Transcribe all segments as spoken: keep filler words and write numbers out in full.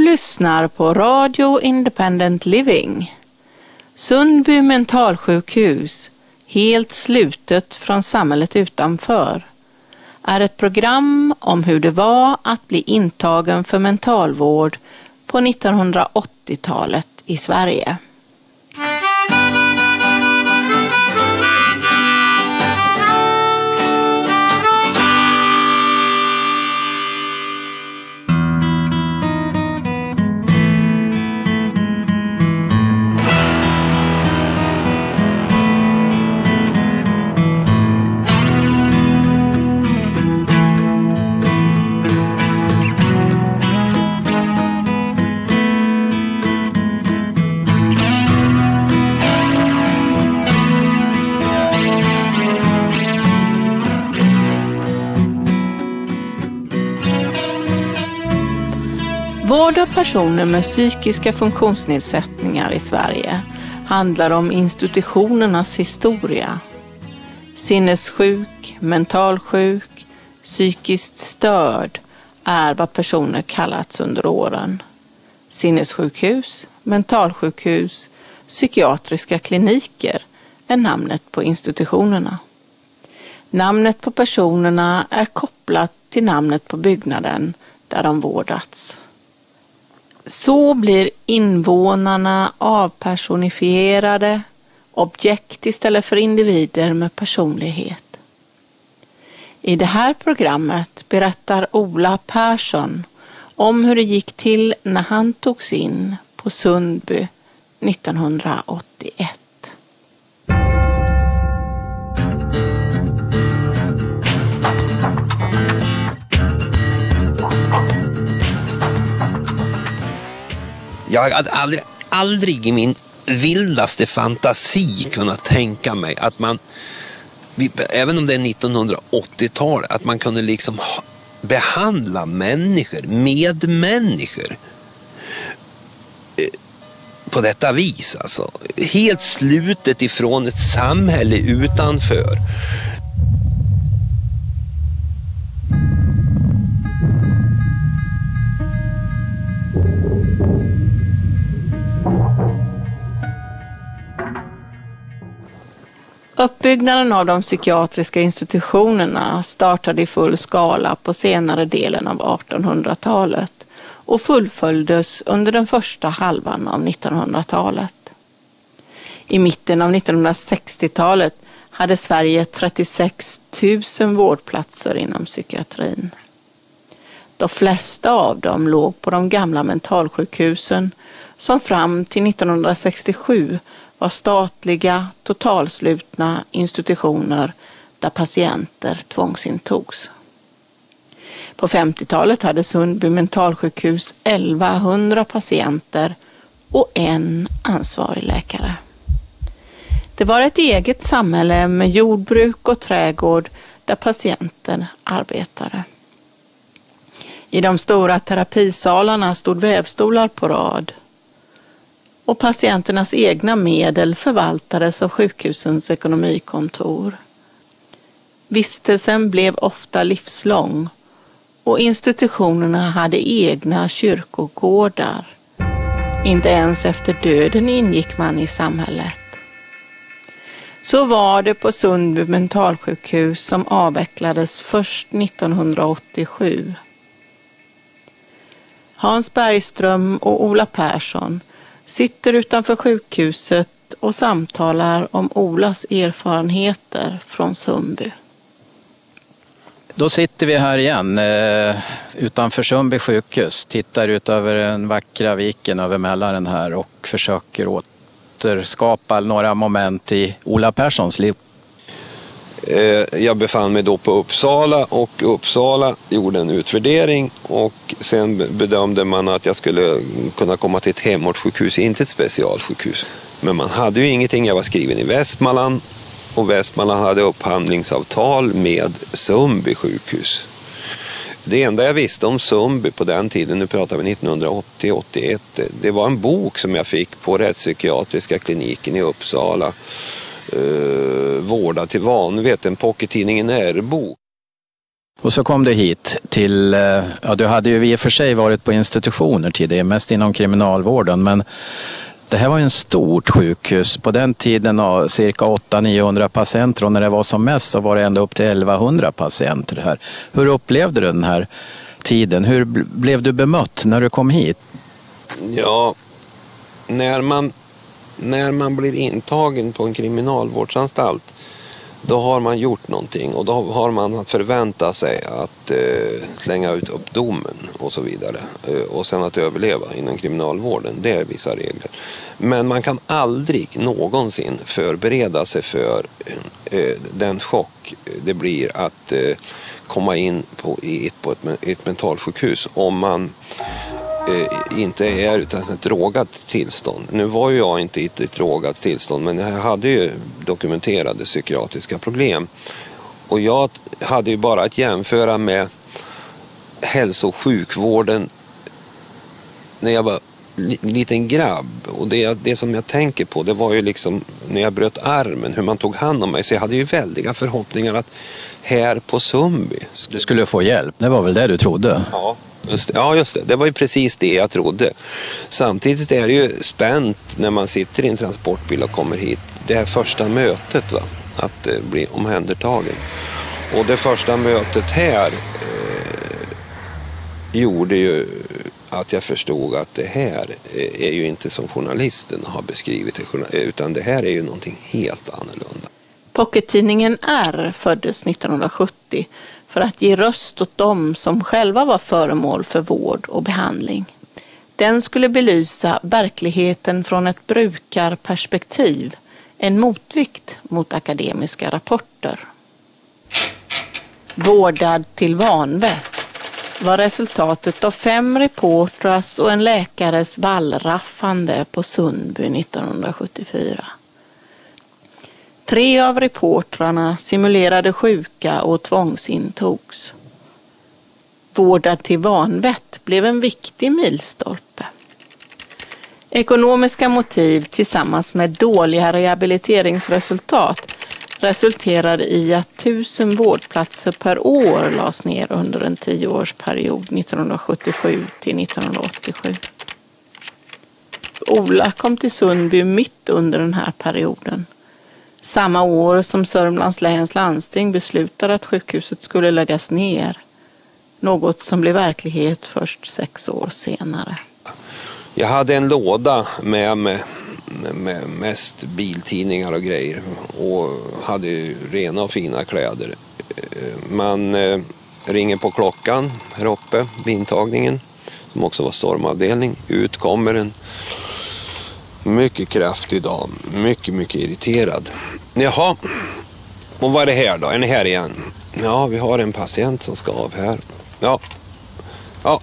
lyssnar på Radio Independent Living. Sundby mentalsjukhus, helt slutet från samhället utanför, är ett program om hur det var att bli intagen för mentalvård på nittonhundraåttiotalet i Sverige. Vård av personer med psykiska funktionsnedsättningar i Sverige handlar om institutionernas historia. Sinnessjuk, mentalsjuk, psykiskt störd är vad personer kallats under åren. Sinnessjukhus, mentalsjukhus, psykiatriska kliniker är namnet på institutionerna. Namnet på personerna är kopplat till namnet på byggnaden där de vårdats. Så blir invånarna avpersonifierade, objekt istället för individer med personlighet. I det här programmet berättar Ola Persson om hur det gick till när han togs in på Sundby nittonhundraåttioett. Jag hade aldrig, aldrig i min vildaste fantasi kunnat tänka mig att man, även om det är nittonhundraåttiotal, att man kunde liksom behandla människor, medmänniskor på detta vis. Alltså. Helt slutet ifrån ett samhälle utanför. Uppbyggnaden av de psykiatriska institutionerna startade i full skala på senare delen av artonhundratalet och fullföljdes under den första halvan av nittonhundratalet. I mitten av nittonhundrasextiotalet hade Sverige trettiosex tusen vårdplatser inom psykiatrin. De flesta av dem låg på de gamla mentalsjukhusen som fram till nittonhundrasextiosju var statliga, totalslutna institutioner där patienter tvångsintogs. På femtiotalet hade Sundby mentalsjukhus elvahundra patienter och en ansvarig läkare. Det var ett eget samhälle med jordbruk och trädgård där patienter arbetade. I de stora terapisalarna stod vävstolar på rad. Och patienternas egna medel förvaltades av sjukhusens ekonomikontor. Vistelsen blev ofta livslång och institutionerna hade egna kyrkogårdar. Inte ens efter döden ingick man i samhället. Så var det på Sundby mentalsjukhus som avvecklades först nittonhundraåttiosju. Hans Bergström och Ola Persson sitter utanför sjukhuset och samtalar om Olas erfarenheter från Sundby. Då sitter vi här igen eh, utanför Sundby sjukhus, tittar ut över den vackra viken över Mälaren här och försöker återskapa några moment i Ola Perssons liv. Jag befann mig då på Uppsala och Uppsala gjorde en utvärdering och sen bedömde man att jag skulle kunna komma till ett hemortssjukhus, inte ett specialsjukhus. Men man hade ju ingenting, jag var skriven i Västmanland och Västmanland hade upphandlingsavtal med Sundby sjukhus. Det enda jag visste om Sundby på den tiden, nu pratar vi nittonhundraåttio åttioett, det var en bok som jag fick på rättspsykiatriska kliniken i Uppsala. Uh, vårda till vanvett, en pockettidningen R-bok. Och så kom du hit till, ja du hade ju i och för sig varit på institutioner tidigare, mest inom kriminalvården, men det här var ju en stort sjukhus. På den tiden av cirka åtta till niohundra patienter, och när det var som mest så var det ända upp till elvahundra patienter här. Hur upplevde du den här tiden? Hur blev du bemött när du kom hit? Ja, när man, när man blir intagen på en kriminalvårdsanstalt, då har man gjort någonting och då har man att förvänta sig att eh, slänga ut upp domen och så vidare. Eh, och sen att överleva inom kriminalvården, det är vissa regler. Men man kan aldrig någonsin förbereda sig för eh, den chock det blir att eh, komma in på, i ett, på ett, ett mentalsjukhus om man eh, inte är utan ett drogat tillstånd. Nu var ju jag inte i ett, ett drogat tillstånd, men jag hade ju dokumenterade psykiatriska problem. Och jag hade ju bara att jämföra med hälso- och sjukvården när jag var en liten grabb. Och det, det som jag tänker på, det var ju liksom när jag bröt armen, hur man tog hand om mig. Så jag hade ju väldiga förhoppningar att här på Sundby Du skulle få hjälp, det var väl det du trodde? Ja. Just det. Ja, just det. Det var ju precis det jag trodde. Samtidigt är det ju spänt när man sitter i en transportbil och kommer hit. Det här första mötet, va? Att eh, bli omhändertagen. Och det första mötet här eh, gjorde ju att jag förstod att det här är ju inte som journalisten har beskrivit det, utan det här är ju någonting helt annorlunda. Pockettidningen R föddes nittonhundrasjuttio för att ge röst åt dem som själva var föremål för vård och behandling. Den skulle belysa verkligheten från ett brukarperspektiv, en motvikt mot akademiska rapporter. Vårdad till vanvett var resultatet av fem reportrars och en läkares vallraffande på Sundby nittonhundrasjuttiofyra. Tre av reportrarna simulerade sjuka och tvångsintogs. Vårdad till vanvett blev en viktig milstolpe. Ekonomiska motiv tillsammans med dåliga rehabiliteringsresultat resulterade i att tusen vårdplatser per år lades ner under en tioårsperiod nittonhundrasjuttiosju till nittonhundraåttiosju. Ola kom till Sundby mitt under den här perioden. Samma år som Sörmlands läns landsting beslutade att sjukhuset skulle läggas ner. Något som blev verklighet först sex år senare. Jag hade en låda med mig med mest biltidningar och grejer och hade ju rena och fina kläder. Man eh, ringer på klockan här uppe vid intagningen, som också var stormavdelning. Ut kommer en mycket kraftig dam, mycket, mycket irriterad. Jaha, och vad är det här då? Är ni här igen? Ja, vi har en patient som ska av här. Ja, ja.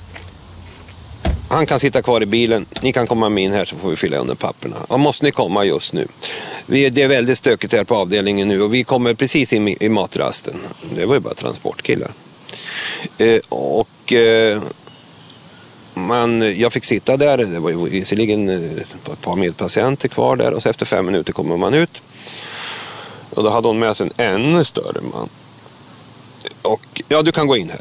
Han kan sitta kvar i bilen. Ni kan komma med in här så får vi fylla under papperna. Och måste ni komma just nu? Vi, det är väldigt stökigt här på avdelningen nu och vi kommer precis in i, i matrasten. Det var ju bara transportkillar. Eh, och eh, man, jag fick sitta där. Det var ju visserligen ett par medpatienter kvar där och så efter fem minuter kommer man ut. Och då hade hon med sig en ännu större man. Och ja, du kan gå in här.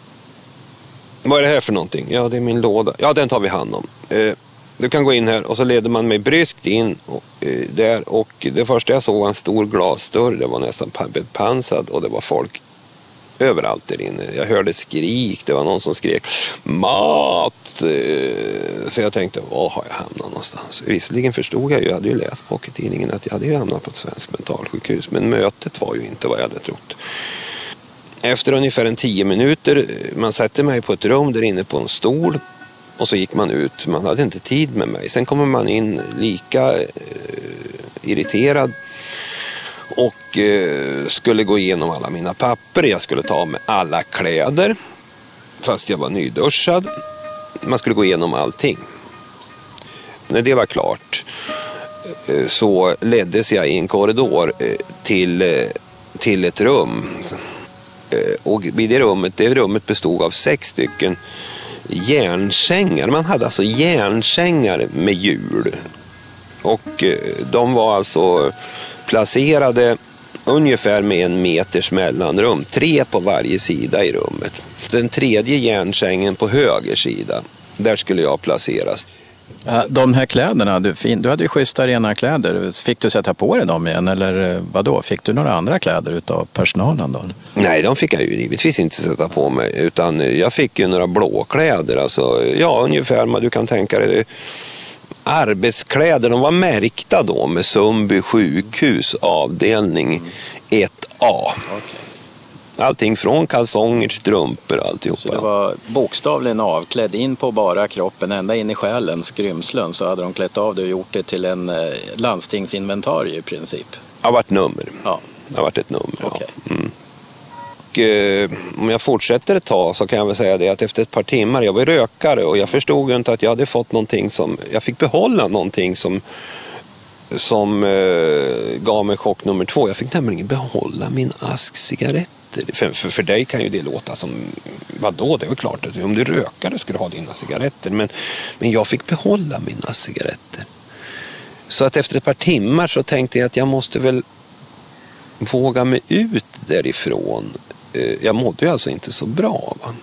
Vad är det här för någonting? Ja, det är min låda. Ja, den tar vi hand om. Eh, du kan gå in här och så leder man mig bryskt in och, eh, där. Och det första jag såg var en stor glasdörr. Det var nästan bepansad och det var folk överallt där inne. Jag hörde skrik. Det var någon som skrek mat. Eh, så jag tänkte, var har jag hamnat någonstans? Visserligen förstod jag ju, jag hade ju läst på tidningen att jag hade ju hamnat på ett svenskt mentalsjukhus. Men mötet var ju inte vad jag hade trott. Efter ungefär en tio minuter, man satte mig på ett rum där inne på en stol och så gick man ut. Man hade inte tid med mig. Sen kommer man in lika eh, irriterad och eh, skulle gå igenom alla mina papper. Jag skulle ta med alla kläder fast jag var nyduschad. Man skulle gå igenom allting. När det var klart eh, så leddes jag i en korridor eh, till, eh, till ett rum. Och vid det rummet, det rummet bestod av sex stycken järnsängar. Man hade alltså järnsängar med hjul. Och de var alltså placerade ungefär med en meters mellanrum, tre på varje sida i rummet. Den tredje järnsängen på höger sida, där skulle jag placeras. De här kläderna, du, du hade ju schyssta rena kläder. Fick du sätta på dig dem igen eller vad då? Fick du några andra kläder utav personalen då? Nej, de fick jag ju givetvis inte sätta på mig, utan jag fick ju några blåkläder. Alltså, ja, ungefär vad du kan tänka dig. Arbetskläder, de var märkta då med Sundby sjukhus avdelning ett A. Okay. Allting från kalsonger till strumpor och alltihopa. Så det var bokstavligen avklädd in på bara kroppen, ända in i själen, skrymslen, så hade de klätt av det och gjort det till en eh, landstingsinventarie i princip. Det har varit nummer. Ja. Det har varit ett nummer, okay. Ja. Mm. Och, eh, om jag fortsätter ett tag så kan jag väl säga det att efter ett par timmar, jag var rökare och jag förstod ju inte att jag hade fått någonting som, jag fick behålla någonting som som eh, gav mig chock nummer två. Jag fick nämligen behålla min ask cigaretter. För, för, för dig kan ju det låta som, vadå, det är väl klart att om du rökade skulle du ha dina cigaretter. Men, men jag fick behålla mina cigaretter. Så att efter ett par timmar så tänkte jag att jag måste väl våga mig ut därifrån. Jag mådde ju alltså inte så bra, va?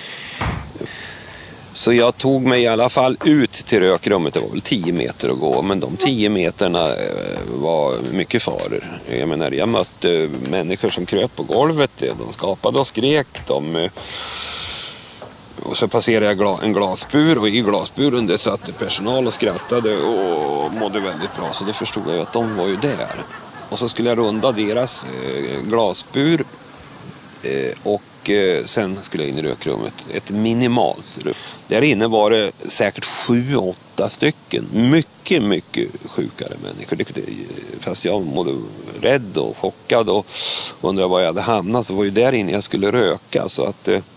Så jag tog mig i alla fall ut till rökrummet. Det var väl tio meter att gå, men de tio meterna var mycket faror. Jag menar, jag mötte människor som kröp på golvet, de skapade och skrek. De... Och så passerade jag en glasbur och i glasburen där satt personal och skrattade och mådde väldigt bra. Så då förstod jag att de var ju där. Och så skulle jag runda deras glasbur och sen skulle jag in i rökrummet. Ett minimalt rum. Där inne var det säkert sju, åtta stycken. Mycket, mycket sjukare människor. Fast jag mådde rädd och chockad och undrade var jag hade hamnat. Så var ju där inne jag skulle röka. Så att, eh...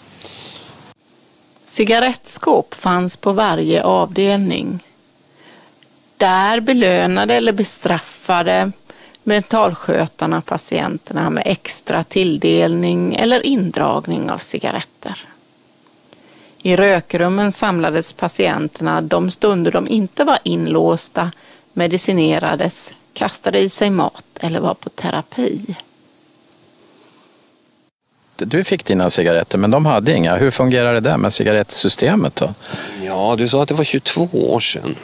Cigarettskåp fanns på varje avdelning. Där belönade eller bestraffade mentalskötarna patienterna med extra tilldelning eller indragning av cigaretter. I rökrummen samlades patienterna de stunder de inte var inlåsta, medicinerades, kastade i sig mat eller var på terapi. Du fick dina cigaretter, men de hade inga. Hur fungerar det där med cigarettsystemet då? Ja, du sa att det var tjugotvå år sedan.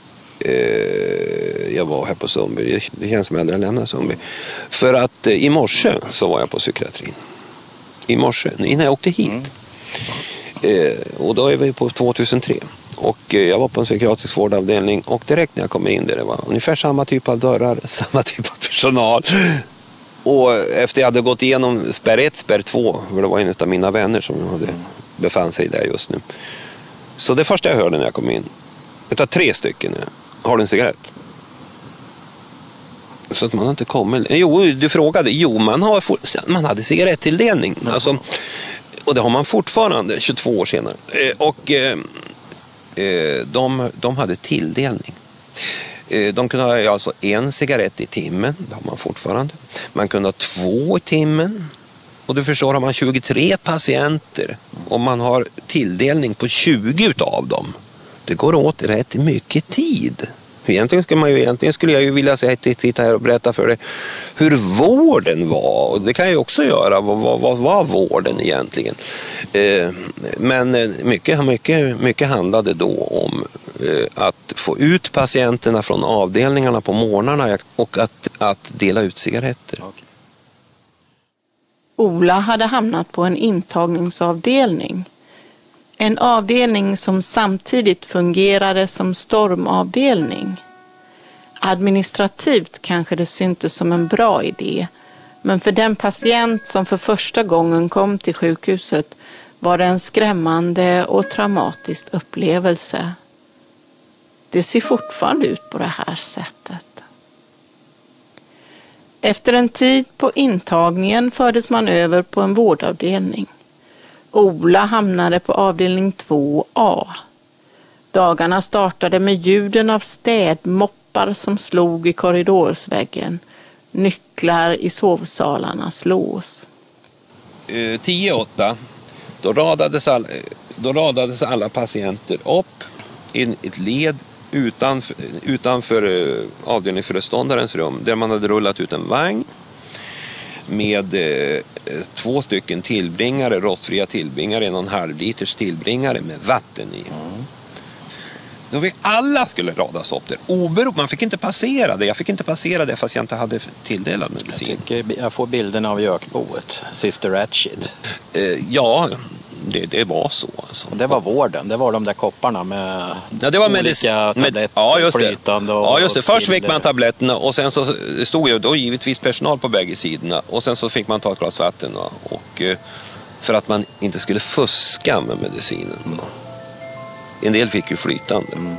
Jag var här på Sundby. Det känns som att jag aldrig lämnade Sundby. För att i morse så var jag på psykiatrin. I morse, innan jag åkte hit. Mm. Eh, och då är vi på tvåtusentre. Och eh, jag var på en psykiatrisk vårdavdelning. Och direkt när jag kom in där, det var ungefär samma typ av dörrar, samma typ av personal. Och efter jag hade gått igenom spärr ett, spärr två, för det var en av mina vänner som hade befann sig där just nu. Så det första jag hörde när jag kom in, utav tre stycken, har du en cigarett? Så att man inte kommer. Jo, du frågade. Jo, man, har for... man hade cigarettilldelning. Mm. Alltså, och det har man fortfarande tjugotvå år senare. Eh, och eh, de, de hade tilldelning. Eh, de kunde ha alltså en cigarett i timmen. Det har man fortfarande. Man kunde ha två i timmen. Och du förstår, har man tjugotre patienter och man har tilldelning på tjugo utav dem. Det går åt rätt mycket tid. Egentligen skulle, man ju, egentligen skulle jag ju vilja säga titta här och berätta för dig hur vården var. Och det kan jag ju också göra. Vad, vad, vad var vården egentligen? Eh, men mycket, mycket, mycket handlade då om eh, att få ut patienterna från avdelningarna på morgnarna och att, att dela ut cigaretter. Okay. Ola hade hamnat på en intagningsavdelning. En avdelning som samtidigt fungerade som stormavdelning. Administrativt kanske det syntes som en bra idé, men för den patient som för första gången kom till sjukhuset var det en skrämmande och traumatisk upplevelse. Det ser fortfarande ut på det här sättet. Efter en tid på intagningen fördes man över på en vårdavdelning. Ola hamnade på avdelning två A. Dagarna startade med ljuden av städmoppar som slog i korridorsväggen. Nycklar i sovsalarnas lås. tio åtta, då radades, all, då radades alla patienter upp i ett led utanför, utanför avdelningsföreståndarens rum där man hade rullat ut en vagn. med eh, två stycken tillbringare, rostfria tillbringare, en och en halv liters tillbringare med vatten i. Mm. Då fick alla skulle radas upp där. Oberop, man fick inte passera det. Jag fick inte passera det fast jag inte hade tilldelad medicin. Jag tycker jag får bilden av Jökboet, Sister Ratched. Eh, ja, det, det var så. Alltså. Det var vården, det var de där kopparna med ja, det var olika medic- tabletter, med, ja, just det. flytande och... Ja, just det. Först fick man tabletterna och sen så stod ju då givetvis personal på bägge sidorna. Och sen så fick man ta ett glas vatten då, och eh, för att man inte skulle fuska med medicinen då. En del fick ju flytande. Mm.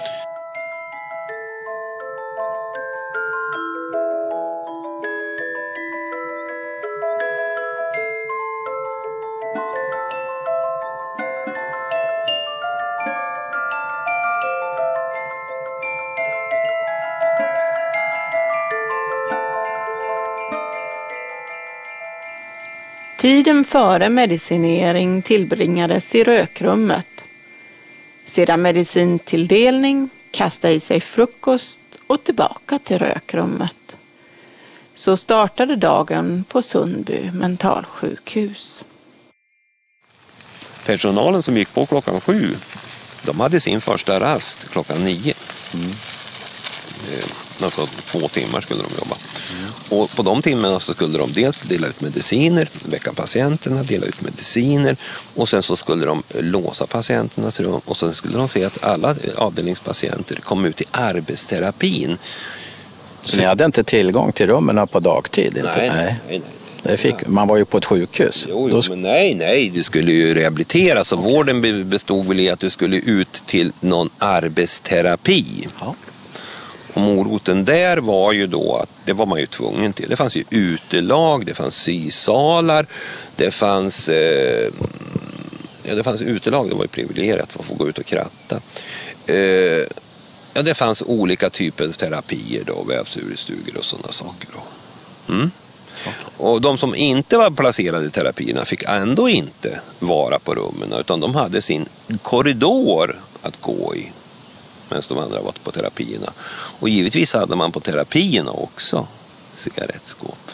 Tiden före medicinering tillbringades i rökrummet. Sedan medicintilldelning, kasta i sig frukost och tillbaka till rökrummet. Så startade dagen på Sundby mentalsjukhus. Personalen som gick på klockan sju, de hade sin första rast klockan nio. Mm. Alltså två timmar skulle de jobba. Mm. Och på de timmarna så skulle de dels dela ut mediciner, väcka patienterna, dela ut mediciner och sen så skulle de låsa patienternas rum och sen skulle de se att alla avdelningspatienter kom ut i arbetsterapin. Så ni hade inte tillgång till rummen på dagtid? Inte? Nej, nej, nej. Det fick, man var ju på ett sjukhus. Jo, jo, men nej, nej, du skulle ju rehabiliteras och okay. Vården bestod väl i att du skulle ut till någon arbetsterapi. Ja. Och moroten där var ju då att det var man ju tvungen till. Det fanns ju utelag, det fanns sysalar, det fanns eh, ja, det fanns utelag, det var ju privilegierat för att få gå ut och kratta. Eh, ja, det fanns olika typer av terapier då, vävsurestugor och sådana saker då. Mm. Och de som inte var placerade i terapierna fick ändå inte vara på rummen utan de hade sin korridor att gå i medan de andra var på terapierna. Och givetvis hade man på terapierna också cigarettskåp.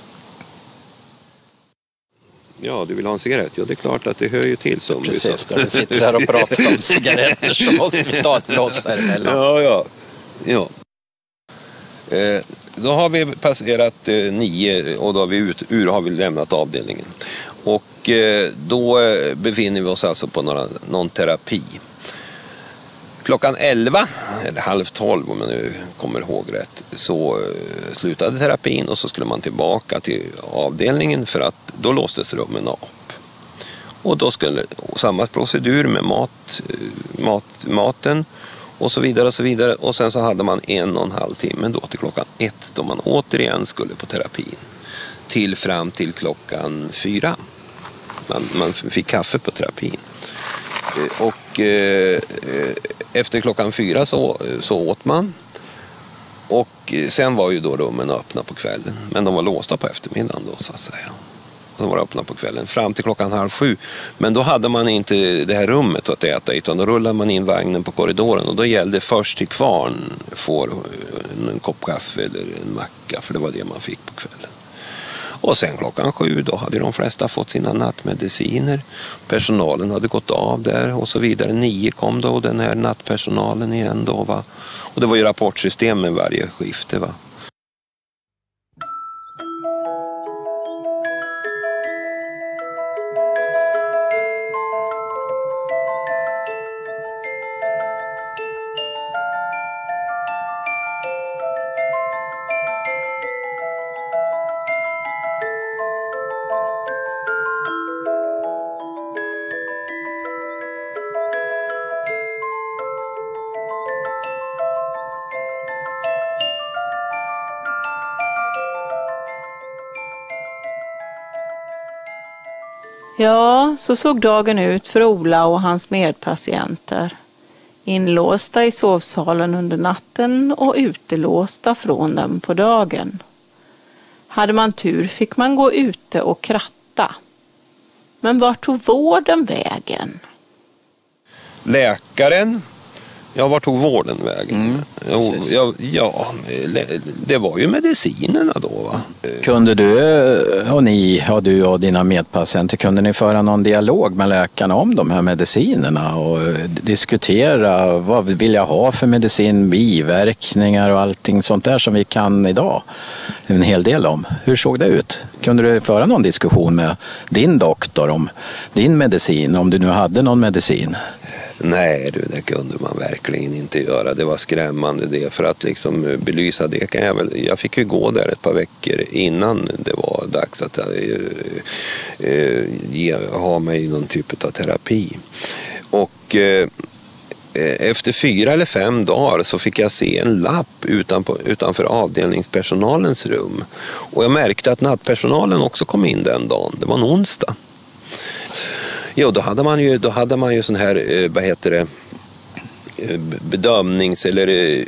Ja, du vill ha en cigarett? Ja, det är klart att det hör ju till som precis, där vi sitter här och pratar om cigaretter så måste vi ta ett bloss här emellan. Ja, ja. ja. Eh, då har vi passerat eh, nio och då har vi, ut, ur, har vi lämnat avdelningen. Och eh, då befinner vi oss alltså på några, någon terapi. Klockan elva, eller halv tolv om jag nu kommer ihåg rätt, så eh, slutade terapin och så skulle man tillbaka till avdelningen för att då låstes rummen upp. Och då skulle samma procedur med mat, mat, maten och så vidare och så vidare. Och sen så hade man en och en halv timme då till klockan ett då man återigen skulle på terapin. Till fram till klockan fyra. Man, man fick kaffe på terapin. Och eh, efter klockan fyra så, så åt man. Och sen var ju då rummen öppna på kvällen. Men de var låsta på eftermiddagen då så att säga. De var öppna på kvällen fram till klockan halv sju. Men då hade man inte det här rummet att äta i utan då rullade man in vagnen på korridoren. Och då gällde först till kvarn får en kopp kaffe eller en macka för det var det man fick på kvällen. Och sen klockan sju då hade de flesta fått sina nattmediciner. Personalen hade gått av där och så vidare. Nio kom då och den här nattpersonalen igen då va. Och det var ju rapportsystem med varje skifte va. Ja, så såg dagen ut för Ola och hans medpatienter. Inlåsta i sovsalen under natten och utelåsta från den på dagen. Hade man tur fick man gå ute och kratta. Men vart tog vården vägen? Läkaren Ja, var tog vården vägen? Mm, jo, ja, ja, det var ju medicinerna då, va? Kunde du och ni och du och dina medpatienter, kunde ni föra någon dialog med läkarna om de här medicinerna och diskutera vad vill jag ha för medicin, biverkningar och allting sånt där som vi kan idag en hel del om? Hur såg det ut? Kunde du föra någon diskussion med din doktor om din medicin, om du nu hade någon medicin? Nej du, det kunde man verkligen inte göra. Det var skrämmande det. För att liksom belysa det kan jag väl... Jag fick ju gå där ett par veckor innan det var dags att äh, äh, ge, ha mig någon typ av terapi. Och äh, efter fyra eller fem dagar så fick jag se en lapp utanpå, utanför avdelningspersonalens rum. Och jag märkte att nattpersonalen också kom in den dagen. Det var en onsdag. Jo, då hade man ju, då hade man ju sån här, vad heter det, bedömnings- eller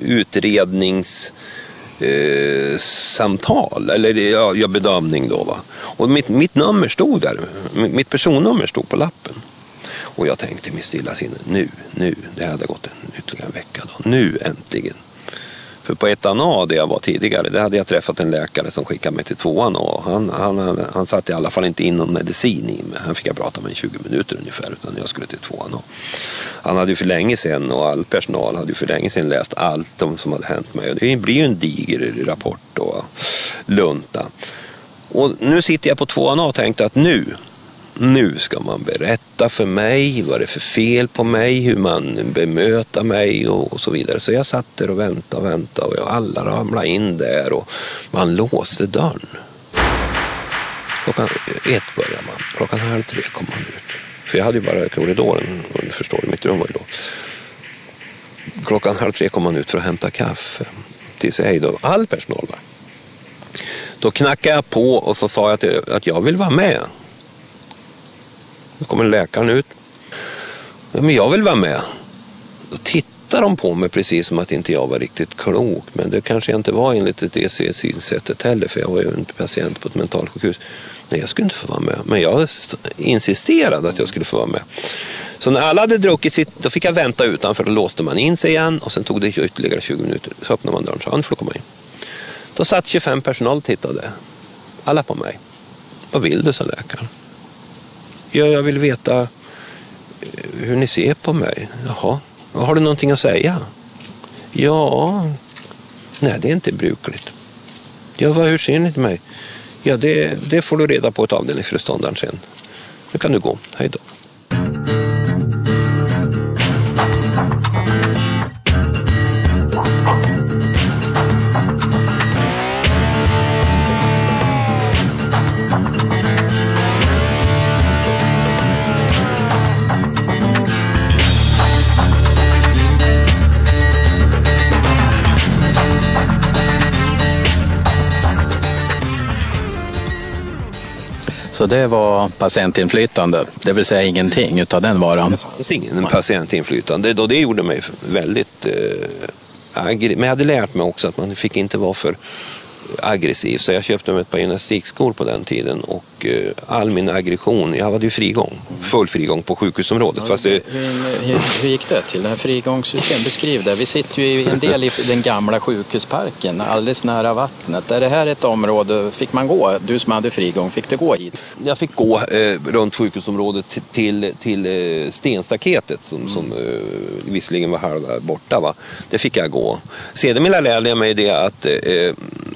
utredningssamtal, eller ja, ja, bedömning då, va. Och mitt, mitt nummer stod där, mitt personnummer stod på lappen. Och jag tänkte i mitt stilla sinne, nu, nu, det hade gått en ytterligare en vecka då, nu äntligen. För på ettan A där jag var tidigare, där hade jag träffat en läkare som skickade mig till tvåan A. Han, han, han satte i alla fall inte in någon medicin i mig. Han fick jag prata med i tjugo minuter ungefär, utan jag skulle till tvåan A. Han hade ju för länge sedan, och all personal hade ju för länge sedan läst allt om som hade hänt mig. Och det blir ju en diger rapport och lunta. Och nu sitter jag på tvåan A och tänkte att nu, nu ska man berätta för mig vad det är för fel på mig, hur man bemöter mig och, och så vidare. Så jag satt där och väntade och väntade och alla ramlade in där och man låste dörren. Klockan ett började man, klockan halv tre kom man ut. För jag hade ju bara korridoren, och du förstår, mitt rum var ju då. Klockan halv tre kom man ut för att hämta kaffe till sig då, all personal var. Då knackade jag på och så sa jag att jag, att jag vill vara med. Då kommer läkaren ut. Ja, men jag vill vara med. Då tittar de på mig precis som att inte jag var riktigt klok. Men det kanske jag inte var enligt det synsättet heller. För jag var ju en patient på ett mentalsjukhus. Nej, jag skulle inte få vara med. Men jag insisterade att jag skulle få vara med. Så när alla hade druckit sitt, då fick jag vänta utanför. Då låste man in sig igen. Och sen tog det ytterligare tjugo minuter. Så öppnade man dörren. Så han får komma in. Då satt tjugofem personal och tittade. Alla på mig. Vad vill du, sa läkaren? Ja, jag vill veta hur ni ser på mig. Jaha, har du någonting att säga? Ja, nej, det är inte brukligt. Ja, vad, hur ser ni till mig? Ja, det, det får du reda på ett avdelningsföreståndaren sen. Nu kan du gå, hej då. Så det var patientinflytande, det vill säga ingenting utav den varan. Det fanns ingen patientinflytande, och det gjorde mig väldigt eh, aggressiv. Men jag hade lärt mig också att man fick inte vara för aggressiv. Så jag köpte mig ett par gymnastikskor på den tiden och eh, all min aggression, jag hade ju frigång, full frigång på sjukhusområdet. Fast det... hur, hur, hur gick det till? Det här frigångssystem, beskriv det. Vi sitter ju i en del i den gamla sjukhusparken, alldeles nära vattnet. Är det här ett område, fick man gå? Du som hade frigång, fick du gå hit? Jag fick gå eh, runt sjukhusområdet till, till, till eh, stenstaketet som, mm. som eh, visserligen var halva borta. Va? Det fick jag gå. Sedermera lärde jag mig det att eh,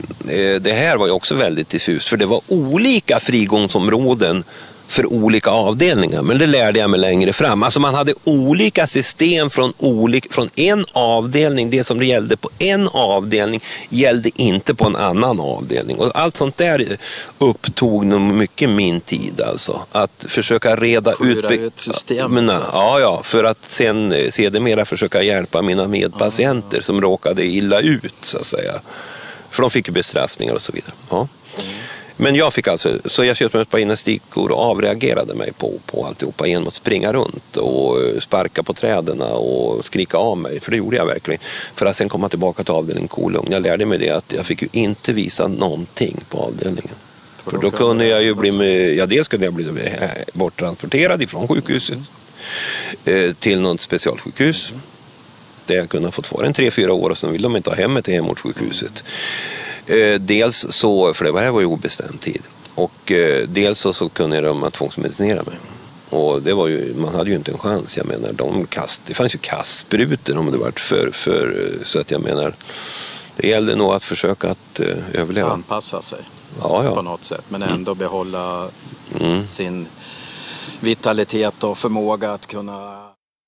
det här var ju också väldigt diffust, för det var olika frigångsområden för olika avdelningar, men det lärde jag mig längre fram. Alltså man hade olika system från, olika, från en avdelning. Det som gällde på en avdelning gällde inte på en annan avdelning. Och allt sånt där upptog nog mycket min tid, alltså. Att försöka reda ut, ut systemet. Ja, ja, ja, för att sen sedermera försöka hjälpa mina medpatienter som råkade illa ut, så att säga. För de fick ju bestraffningar och så vidare. Ja. Mm. Men jag fick alltså, så jag köpte mig ett par gymnastikskor och avreagerade mig på, på alltihopa genom att springa runt och sparka på träden och skrika av mig. För det gjorde jag verkligen. För att sen komma tillbaka till avdelningen kolugn. Jag lärde mig det att jag fick ju inte visa någonting på avdelningen. För, för då kunde jag ju bli med, ja dels kunde jag bli borttransporterad ifrån sjukhuset mm. till något specialsjukhus. det kunnat fått vara en tre, fyra år och så vill de inte ha hemmet till hemortssjukhuset. Eh, dels så, för det här var ju obestämd tid. Och eh, dels så, så kunde de tvångsmedicinera mig. Och det var ju, man hade ju inte en chans. Jag menar, de kast, det fanns ju kastsprutor om det varit för, för, så att jag menar, det gällde nog att försöka att eh, överleva. Anpassa sig ja, ja. på något sätt, men ändå mm. behålla mm. sin vitalitet och förmåga att kunna...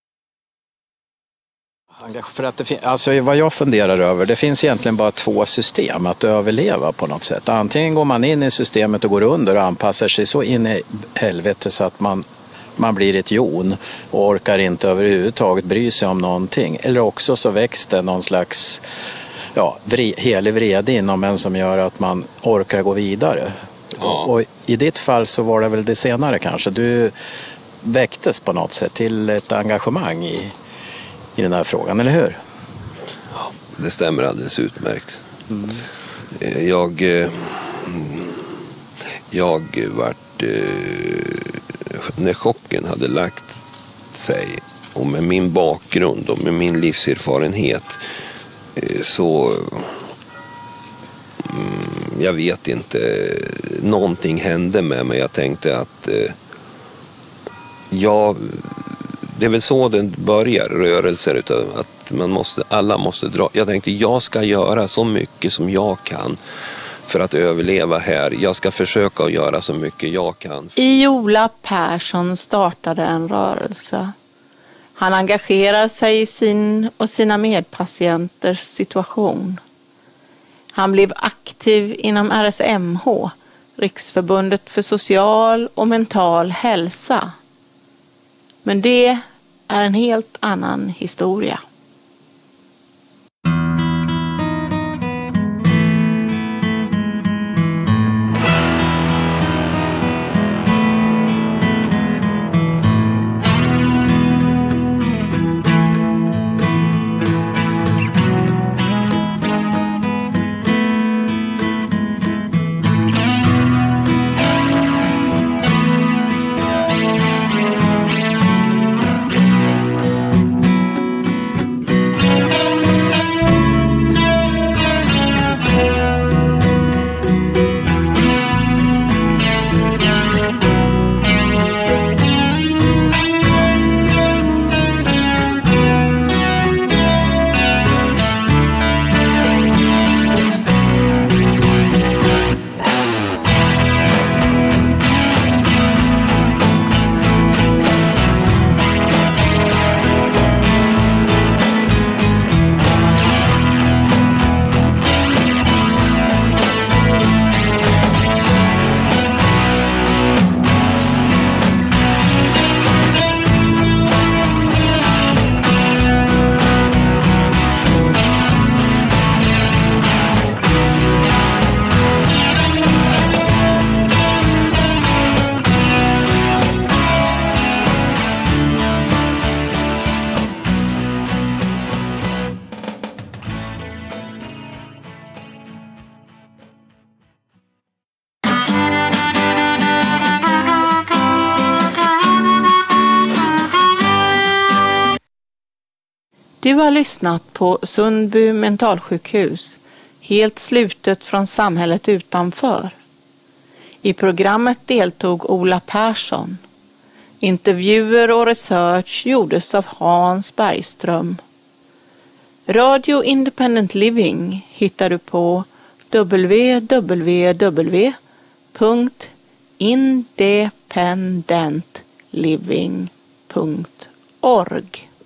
För att det fin- alltså vad jag funderar över, det finns egentligen bara två system att överleva på något sätt. Antingen går man in i systemet och går under och anpassar sig så in i helvete så att man, man blir ett jon och orkar inte överhuvudtaget bry sig om någonting. Eller också så väcks det någon slags ja, vre, helig vrede inom en som gör att man orkar gå vidare. Ja. Och i ditt fall så var det väl det senare kanske. Du väcktes på något sätt till ett engagemang i i den här frågan, eller hur? Ja, det stämmer alldeles utmärkt. Mm. Jag jag vart när chocken hade lagt sig och med min bakgrund och med min livserfarenhet så jag vet inte, någonting hände med mig. Jag tänkte att jag det är väl så den börjar, rörelser utav att man måste, alla måste dra. Jag tänkte, jag ska göra så mycket som jag kan för att överleva här. Jag ska försöka att göra så mycket jag kan. I Ola Persson startade en rörelse. Han engagerar sig i sin och sina medpatienters situation. Han blev aktiv inom R S M H, Riksförbundet för social och mental hälsa. Men det är en helt annan historia. Du har lyssnat på Sundby mentalsjukhus, helt slutet från samhället utanför. I programmet deltog Ola Persson. Intervjuer och research gjordes av Hans Bergström. Radio Independent Living hittar du på w w w punkt independent living punkt org.